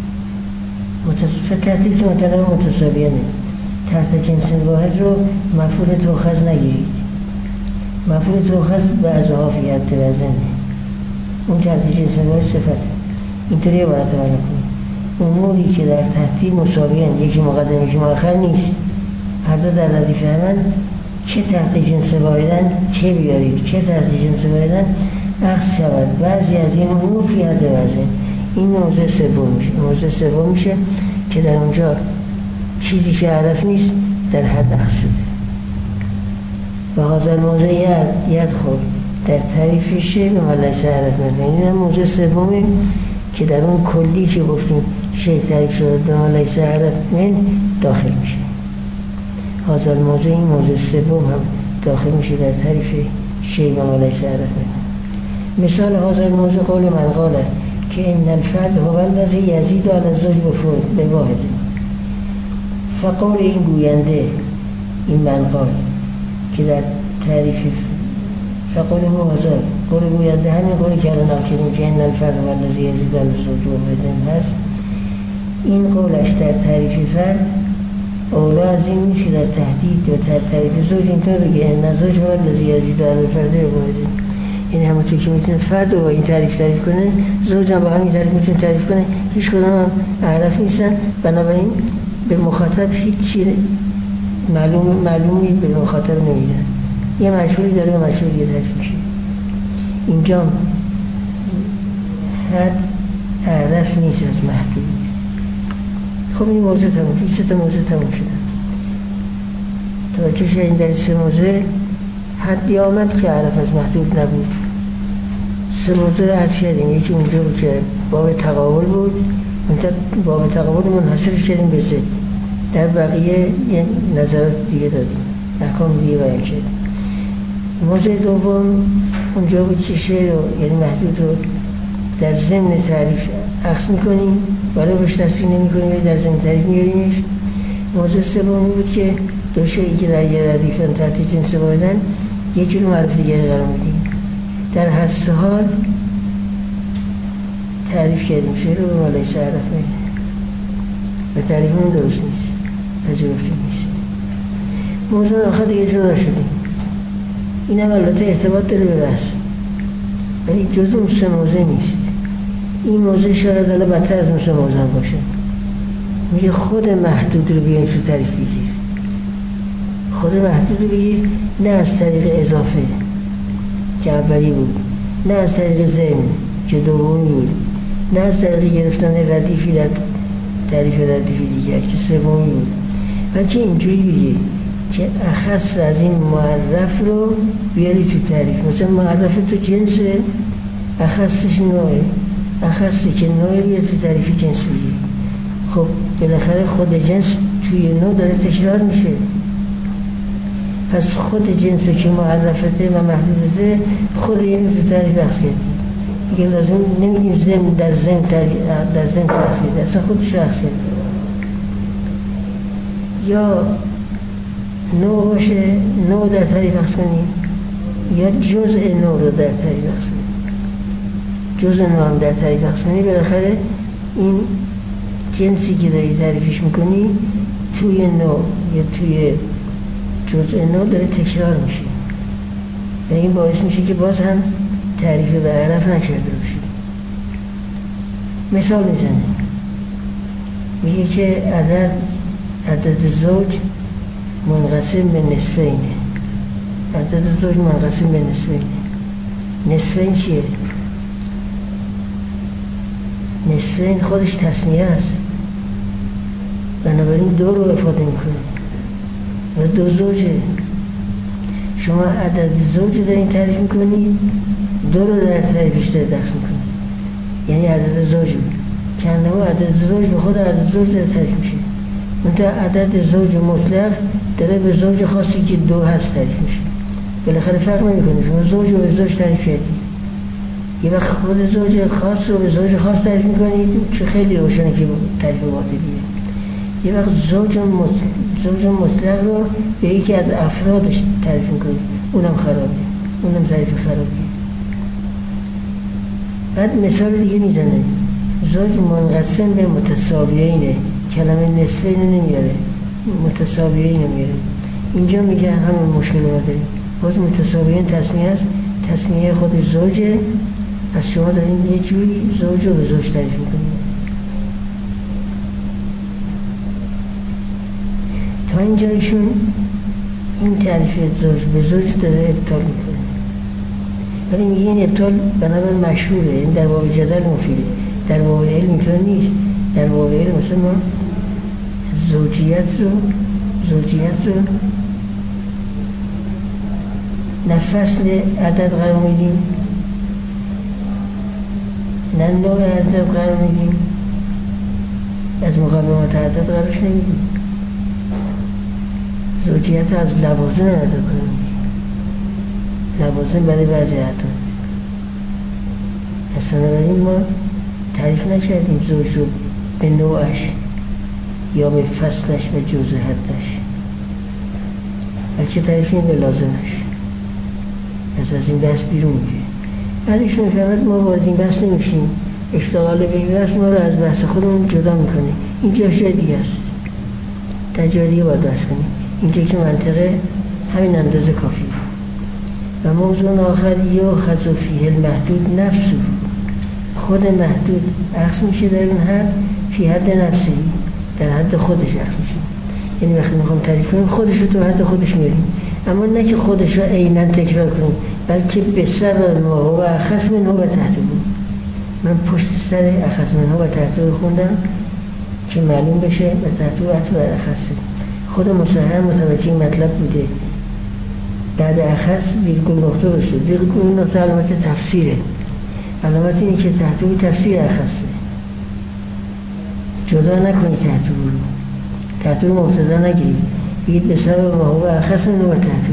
S1: ترتیب که مطلب متساویه نه، تحت جنس واحد رو مفعول تؤخذ نگیرید. مفعول تؤخذ بعضها فی حد بعض نه، اون تحت جنس واحد صفته. اینطوری عبارت بیان کنید اموری که در ترتیب مساویان، یکی مقدم یکی مؤخر نیست، هر دو در ردیف همن، که تحت جنس واحدن که بیارید، که تحت جنس واحدن عکس شود بعضی از این امور فی حد بعض. این موضوع سوم میشه که در اونجا چیزی که عرف نیست در حد عکس شده. و هذا الموضوع یدخل در تعریف شیء به ما لیس عرف میده. این موضوع سومی که در اون کلی که گفتیم شیء تعریف شده به ما لیس عرف من داخل میشه. هذا الموضوع، این موضوع سوم هم داخل میشه در تعریف شیء به ما لیس عرف من. مثال هذا الموضوع قول من قاله که ان الفرد هو الذی یزید علی الزوج به واحد. فقول این گوینده، این من قال که در تعریف فقول موضوع قول گوینده همین قولی که الان نقشیدیم که ان الفرد هو الذی یزید علی الزوج به واحد هست، این قولش در تعریف فرد اولا از این نیست که در تهدید و تعریف زوج اینطور بگه ان الزوج هو الذی یزید علی الفرد به واحد. این همونطور که میتونه فرد رو با این تعریف کنه، زوج هم با همین تعریف میتونه تعریف کنه، هیچ کدوم هم عرف نیستن. بنابراین به مخاطب هیچی معلومی به مخاطب نمیدن. یه مشهوری داره و مشهوری دیگه تعریف میشه. اینجا حد عرف نیست از محدود. خب این موضوع تموم شد. 3 تا موضوع تموم شدن. توجه شدین در 3 موضوع حدی آمد که عرف از محدود نبود. 3 موضوع رو عرض کردیم. یکی اونجا بود که باب تقابل بود، باب تقابل منحصرش کردیم به ضد. در بقیه یه نظرات دیگه دادیم، احکام دیگه بیان کردیم. موضوع دوم اونجا بود که شیء رو یعنی محدود رو در ضمن تعریف عکس میکنیم، ولی بهش تصریح نمیکنیم، در ضمن تعریف میاریمش. موضوع سومی بود که دو شیئی که در یه ردیفن تحت جنس واحدن یکی رو معرف دیگری قرار میدیم. در هر 3 حال تعریف کردیم شیء رو به ما لیس عرف میده و تعریف اون درست نیست، پذیرفته نیست. موضوع آخر دیگه جدا شدیم. این هم البته ارتباط داره به بحث، ولی جز اون 3 موضوع نیست. این موضوع شاید حالا بدتر از اون 3 موضوع هم باشه. میگه خود محدود رو بیاین تو تعریف بگیر. خود محدود رو بگیر، نه از طریق اضافه که اولی بود، نه از طریق ضمن که دوم بود، نه از طریق گرفتن ردیفی در تعریف ردیفی دیگر که سومی بود، بلکه اینجوری بگیر که اخص از این معرف رو بیاری تو تعریف. مثلا معرف تو جنسه، اخصش نوعه، اخصی که نوعه بیاری تو تعریف جنس بگیر. خب بالاخره خود جنس توی نوع داره تکرار میشه، پس خود جنس که معرفته و محدودته خود یعنی تو تعریف بخص کردی دیگه، لازم نمیگیم ضمن در ضمن بخص کردی، اصلا خودش بخص کردی. یا نوع باشه، نوع در تعریف بخص کنی، یا جزء نوع رو در تعریف بخص کنی، جزء نوع هم در تعریف بخص کنی، بالاخره این جنسی که داری تعریفش میکنی توی نوع یا توی جزء نوع داره تکرار میشه و این باعث میشه که باز هم تعریف به عرف نکرده باشه. مثال میزنه، میگه که عدد زوج منقسم به نصفینه. عدد زوج منقسم به نصفینه. نصفین چیه؟ نصفین خودش تثنیه است، بنابراین دو رو افاده میکنه و دو زوجه. شما عدد زوج رو دارین تعریف میکنید، دو رو در تعریفش دست میکنید، یعنی عدد زوج که انما عدد زوج به خود عدد زوج در تعریف میشه. منتها عدد زوج مطلق داره به زوج خاصی که دو هست تعریف میشه. بالاخره فرق نمیکنه، شما زوج رو به زوج تعریف کردید، یه وقت خود زوج خاص رو به زوج خاص تعریف میکنید که خیلی روشنه که تعریف باطلیه. یه وقت زوج مطلق رو به یکی از افرادش تعریف میکنید، اونم خرابه، اونم تعریف خرابیه. بعد مثال دیگه میزنه، زوج منقسم به متساویینه، کلمه نصفین نمیاره، متساویین میاره. اینجا میگه همون مشکل رو داریم، باز متساویین تصنیه است، تصنیه خود زوجه، پس شما دارین یه جوری زوج رو به زوج تعریف میکنید. تا اینجا ایشون این تعریف زوج به زوج داره ابطال میکنه، ولی میگه این ابطال بنابر مشهوره، این در باب جدل مفیده، در باب علم اینطور نیست. در باب علم مثلا ما زوجیت رو نه فصل عدد قرار میدیم، نه نوع عدد قرار میدیم، از مقومات عدد قرارش نمیدیم. زوجیت از لوازم عدد قرار میدیم، لوازم برای بعضی اعداد. پس بنابراین ما تعریف نکردیم زوج رو به نوعش یا به فصلش و جزء حدش، بلکه تعریفیم به لازمش. پس از این بحث بیرون میره. بعدشون میفهمد ما وارد این بحث نمیشیم، اشتغال به این بحث ما رو از بحث خودمون جدا میکنه. اینجا جای دیگه است، در جای دیگه باید بحث کنیم. اینجا که منطقه همین اندازه کافیه. و موضوع آخر یؤخذ فیه المحدود نفسه، خود محدود اخذ میشه در این حد، فی حد نفسه، در حد خودش اخذ میشه. یعنی وقتی میخوام تعریف کنیم خودش رو تو حد خودش میاریم، اما نه که خودش رو عیناً تکرار کنیم، بلکه به سبب ما هو اخص منه و تحته بود. من پشت سر اخص منه و تحته رو خوندم که معلوم بشه و تحته و عطف بر اخصه. خود مصحح متوجه مطلب بوده، بعد اخص ویرگول نقطه بشه. ویرگول نقطه علامت تفسیره، علامت اینه که تحته و تفسیر اخصه. جدا نکنی تحته رو، تحته رو مبتدا نگیرید، بگید به سبب ما هو اخص منه و تحته.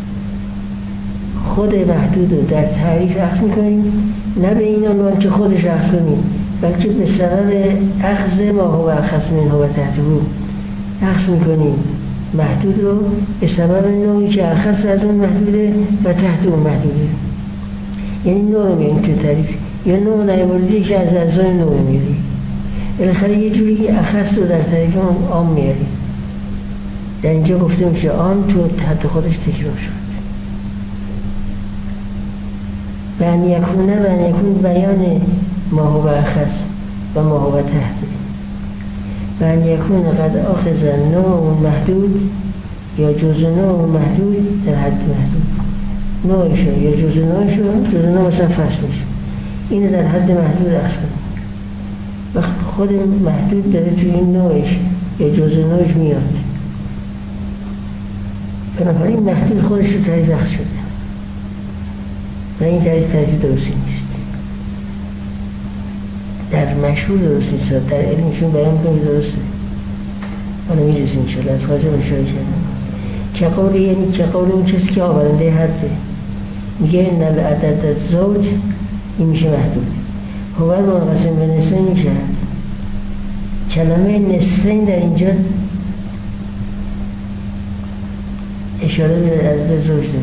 S1: خود محدود رو در تعریف اخذ میکنیم، نه به این عنوان که خودش اخذ کنیم، بلکه به سبب اخذ ما هو اخص منه و تحته اخذ میکنیم محدود رو به سبب نوعی که اخص از اون محدوده و تحت اون محدوده. یعنی نوع رو میاریم تو تعریف، یا نوع نیاوردی که از اجزای نوع میاریم. بالاخره یه جوری اخص رو در تعریف عام میاریم. در اینجا گفته میشه عام تو حد خودش تکرار شد. و ان یکون بیان ما هو اخص و ما هو تحت، و ان یکون قد آخذ نوع محدود یا جزء نوع محدود در حد محدود. نوعشو یا جزء نوعشو، جزء نوع مثلا فصلش، اینو در حد محدود اخذ کنیم. وقت خود محدود داره توی این نوعش یا جزء نوعش میاد، بنابراین محدود خودش رو تعریف اخذ شده و این تعریف درستی نیست. در مشهور درست نیست، در علمشون بیان میکنه درسته. حالا میرسیم انشاءالله. از خواجه اشاره کردم که قول یعنی که قول اون کسی که آورنده حده میگه ان العدد الزوج این میشه محدود. هو منقسم به نصفین میشه. کلمه نصفین در اینجا اشاره به عدد زوج داره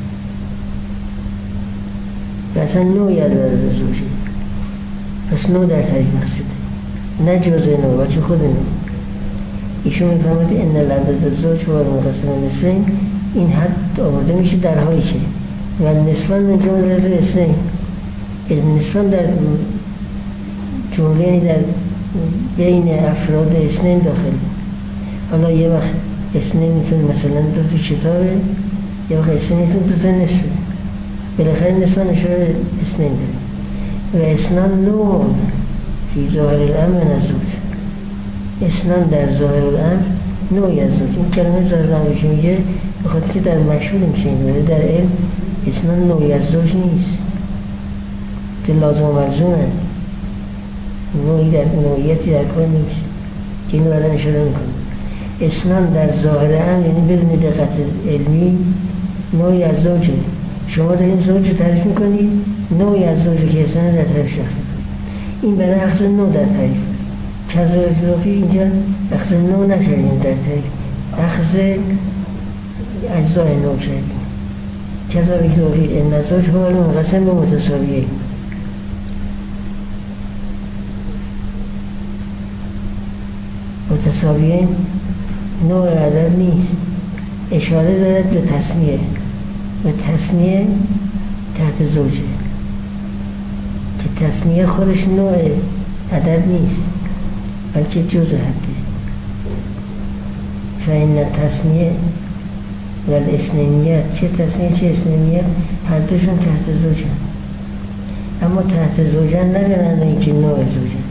S1: و اصلا نوعی عدد زوجه، پس نوع در تعریف مقصوده، نه جزء نوع بلکه خود نوع. ایشون میفرماید ان العدد الزوج هو منقسم به نصفین، این حد آورده میشه در حالی که و نصفاً من جمله اثنین، نصفاً در جمله در بین افراد اثنین داخله. حالا یه وقت اثنین میتونه مثلا دو تا کتابه، یه وقت اثنین میتونه دو تا نصفه، بالاخره نصفاً اشاره اثنین داره. و اثنان نوع فی ظاهر الامر من الزوج، اثنان در ظاهر الامر نوعی از زوج. این کلمه ظاهر الامر که میگه بخاطر که در مشهور میشه این، در علم اثنان نوعی از زوج نیست، که لازم و ملزومه، نوعی در نوعیتی در کار نیست که اینو بعدا اشاره میکنه. اثنان در ظاهر امر یعنی بدون دقت علمی نوعی از زوجه. شما در این زوج رو تعریف میکنید، نوعی از زوجه که اثنان در تعریف شخص این برای اخذ نوع در تعریف. کذا اینجا اخذ نوع نکردیم در تعریف، اخذ اجزای نوع کردیم. کذا ان الزوج هو المنقسم به متساویین. متساویین نوع عدد نیست، اشاره دارد به تثنیه و تثنیه تحت زوجه، که تثنیه خودش نوع عدد نیست بلکه جزء حده. فإن التثنیه و الاثنینیت، چه تثنیه چه اثنینیت هر دوشون تحت زوجن، اما تحت زوجن نه به معنی اینکه نوع زوجن.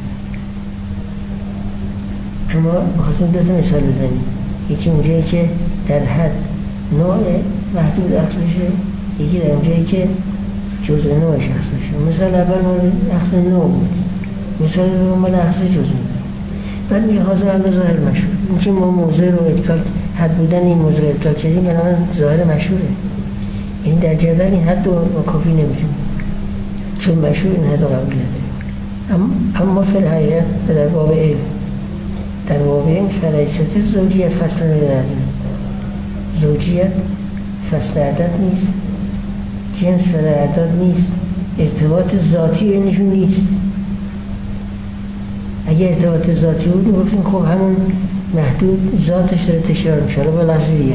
S1: شما بخواستیم دو تا مثال بزنیم، یکی اونجایی که در حد نوع محدود اخذ بشه، یکی در اونجایی که جزء نوع شخص بشه. مثال اول مال اخذ نوع بود، مثال دوم مال اخذ جزء نوع. بعد میگه حاضر علی ظاهر مشهور، این که ما موضع رو ابطال حد بودن این موضوع رو ابطال کردیم بنابراین ظاهر مشهوره. این در جدل این حد رو کافی نمیشه، چون مشهور این حد رو قبول نداره. اما فی الحقیقت در باب علم، در باب علم فلیست زوجیت فصل عدد، زوجیت فصل عدد نیست، جنس و در عدد نیست، ارتباط ذاتی بینشون نیست. اگه ارتباط ذاتی بود میگفتیم خب همون محدود ذاتش داره تکرار میشه با لفظ دیگری،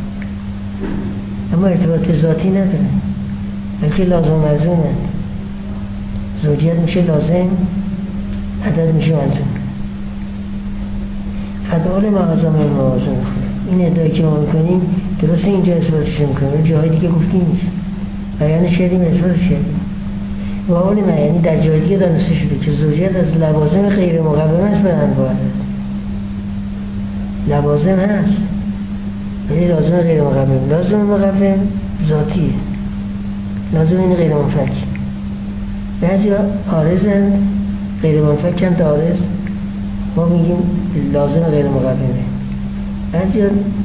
S1: اما ارتباط ذاتی نداره بلکه لازم و ملزومند. زوجیت میشه لازم، عدد میشه ملزوم. فدال معاظم الموازن، این ادعایی که ما میکنیم درسته اینجا اثباتش میکنیم، جاهای دیگه گفتیم نیست، بیانش کردیم اثباتش کردیم. و اون یعنی در جای دیگه دانسته شده که زوجیت از لوازم غیر مقوم است به انواع عدد. لوازم هست ولی لازم غیر مقوم، لازم مقوم ذاتیه، لازم این غیر منفک. بعضی عارضند غیر منفکند عارض، ما میگیم لازم غیر مقومه. بعضی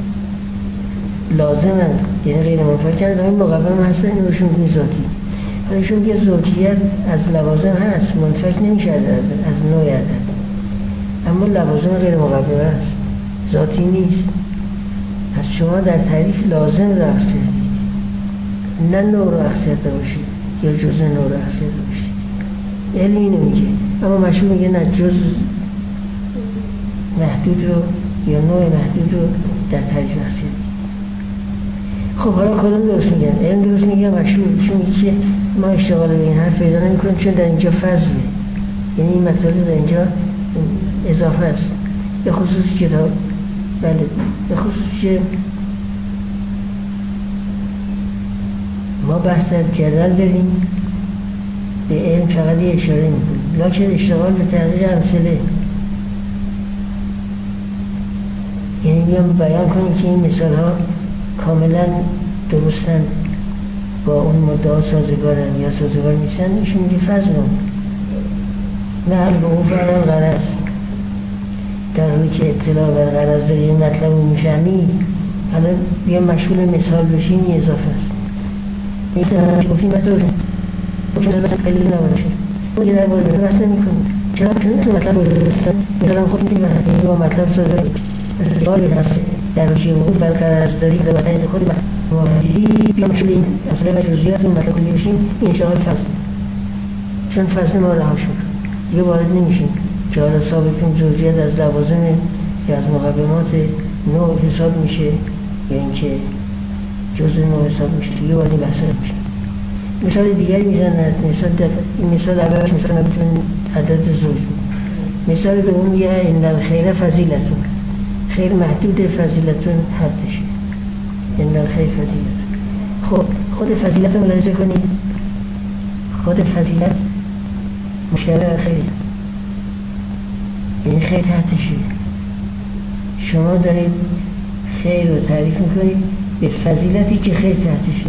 S1: لازمند یعنی غیر منفکند و این مقوم هستن، این روشون میگیم ذاتی. ایشون که زوجیت از لوازم هست، منفک نمیشه از عدد، از نوع عدد، اما لوازم غیر مقومه است، ذاتی نیست. پس شما در تعریف لازم رو اخذ کردید، نه نوع رو اخذ کرده باشید یا جزء نوع رو اخذ کرده باشید. علم اینو میگه، اما مشهور میگه نه، جزء محدود رو یا نوع محدود رو در تعریف اخذ کردید. خب حالا کدوم درست میگن؟ علم درست میگه مشهور، چون میگه که ما اشتغال به این حرف پیدا نمی‌کنیم چون در اینجا فضله، یعنی این مطالب در اینجا اضافه است، به خصوص کتاب، بله، به خصوص که ما بحث از جدل داریم، به علم فقط یه اشاره میکنیم، لکن اشتغال به تحقیق امثله، یعنی بیان بیان کنیم که این مثال ها کاملا درستند، با اون مدعا سازگارن یا سازگار نیستن، ایشون میگه فضلون نه به اون فرال غرض، در حالی که اطلاع بر غرض داری یه مطلب رو میفهمی، حالا بیا مشغول مثال بشین یه اضافه است. این گفتیم مطلب رو مثلا قلیل نباشه، اون یه در باید بسته میکنیم، چرا تو مطلب رو درستن مثلا خود میگه با مطلب سازگاری اشتغال به هسته در روشی وقود بر غرض داری در وطنیت خود موحدی بیا مشغول این اصلا و جزئیات اون مطلب کلی بشیم، این اشتغال فضل، چون فضل ما رها شد دیگه وارد نمیشیم که حالا ثابت جزئیات از لوازم یا از مقومات نوع حساب میشه یا اینکه جزء نوع حساب میشه، دیگه وارد بحث نمیشه. مثال دیگری میزنند، مثال اولش مثلا نمیتونن عدد زوج، مثال دوم میگه ان الخیر فضیلتون، خیر محدود فضیلتون حدشه، ان الخیر فضیلتون. خب خود فضیلت رو ملاحظه کنید، خود فضیلت مشتبه خیره، یعنی خیر تحتشه. شما دارید خیر رو تعریف میکنید به فضیلتی که خیر تحتشه،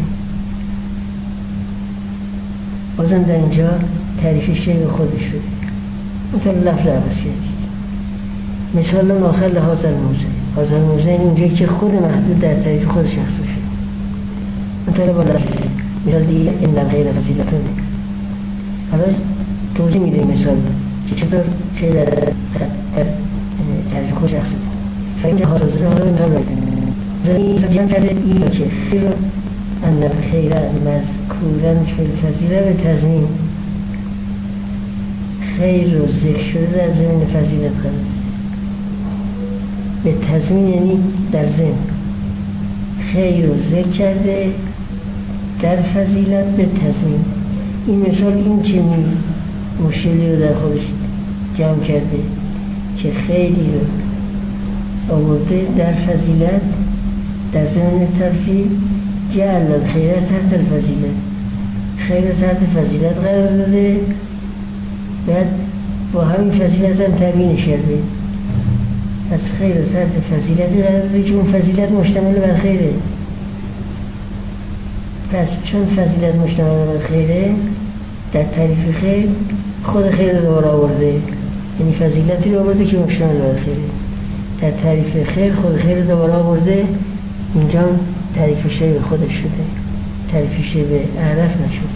S1: بازم در اینجا تعریف شیء به خودش شده، مثلا لفظ عوض کردید. مثال اون آخر لحاظ الموضع این اونجایی که خود محدود در تعریف خود شخص بشه، مثلا با لفظ مثال دیگه این الخیر فضیلتونه. حالا توضیح میده مثال که چطور شیء در تعریف خود شخص بشه. فإن حاضر رو نمیده زنی جمع کرده این که خیر ان الخیر مذکورا فی الفضیله به تضمین، خیر رو ذکر شده در ضمن فضیلت قرار داده، به تضمین یعنی در ضمن، خیر رو ذکر کرده در فضیلت به تضمین. این مثال این چنین مشکلی رو در خودش جمع کرده که خیری رو آورده در فضیلت در ضمن تفسیر، جعل الخیر تحت الفضیلت، خیر تحت فضیلت قرار داده، بعد با همین فضیلت هم تبیینش کرده. پس خیر تحت فضیلتی قرار داده که اون فضیلت مشتمل بر خیره. پس چون فضیلت مشتمل بر خیره، در تعریف خیر خود خیر رو دوباره آورده، یعنی فضیلتی رو آورده که مشتمل بر خیره. در تعریف خیر خود خیر رو دوباره آورده، اینجا تعریف شیء به خودش شده، تعریف شیء به اعرف نشده.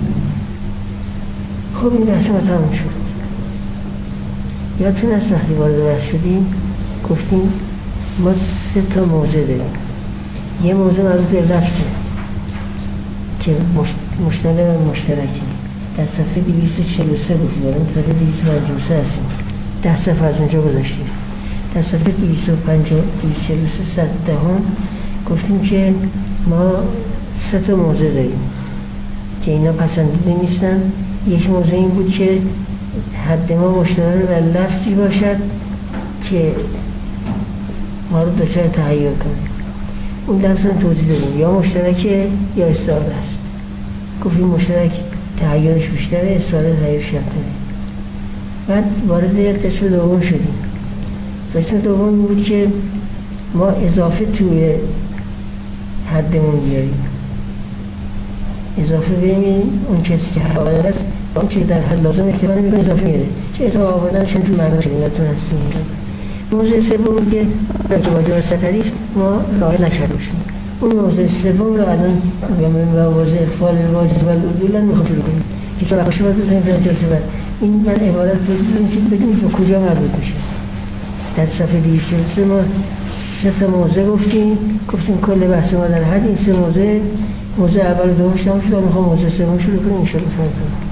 S1: خب این بحث ما تمام شد. یادتون است وقتی وارد بحث شدیم گفتیم ما 3 تا موضع داریم. یه موضع مربوط به لفظه که مشتمل و مشترکی، در صفحه 243 گفتیم، الان صفحه 253 هستیم، 10 صفحه از اونجا گذاشتیم. در صفحه 243 سطح دهم گفتیم که ما 3 تا موضع داریم که اینا پسندیده نیستن. یک موضع این بود که حد ما مشتمل بر لفظی باشد که ما رو دچار تحیر کنه. اون لفظ رو توضیح دادیم، یا مشترکه یا استعاره است. گفتیم مشترک تحیرش بیشتره، استعاره تحیرش کمتره. بعد وارد قسم دوم شدیم. قسم دوم بود که ما اضافه توی حدمون بیاریم، اضافه ببینیم اون کسی که حوادر است اون چی در حد لازم احتمال میکنه اضافه میاره، چه اضافه آوردنشون توی معنی شدیم نتون هستیم. موضوع سوم بود که واجب است تعریف ما راه نشد باشیم. اون موضوع سوم رو الان با موضوع اخفال واجب و العدول میخوام شروع کنیم که چون بخشی باید بزنیم در جلسه بعد. این من عبارت بزنیم که بدونیم که کجا مربوط میشه. در صفحه 243 ما 3 تا موضوع گفتیم کل بحث ما در حد این 3 موضوع اول و دومش تمام شد. میخوام موضوع سوم شروع کنیم ان شاء الله.